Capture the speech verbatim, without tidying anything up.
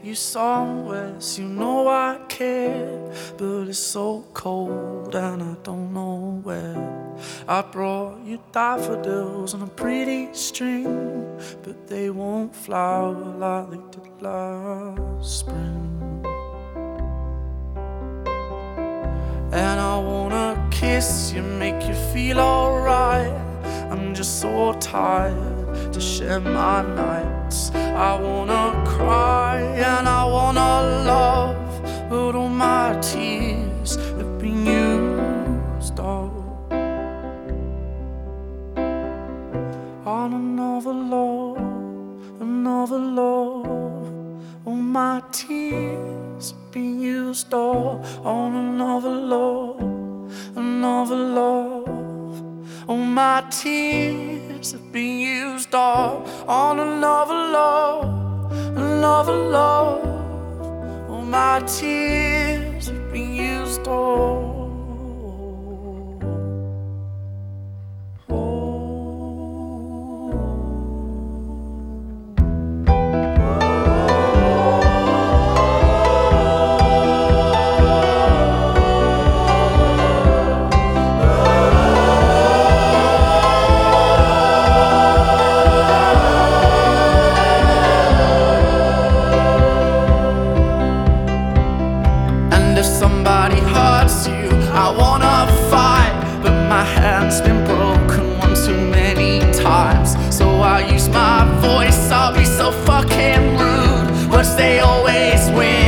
you somewhere, so you know I care. But it's so cold and I don't know where. I brought you daffodils on a pretty string, but they won't flower like they did last spring. And I wanna kiss you, make you feel alright. I'm just so tired to share my nights. I wanna cry and I wanna love, but all my tears have been used up on another love, another love. All my tears have been used up on another love, another love. All my tears have been used up on another love, another love. All my tears have been used up. If somebody hurts you, I wanna fight, but my hand's been broken one too many times. So I use my voice, I'll be so fucking rude. Words, they always win.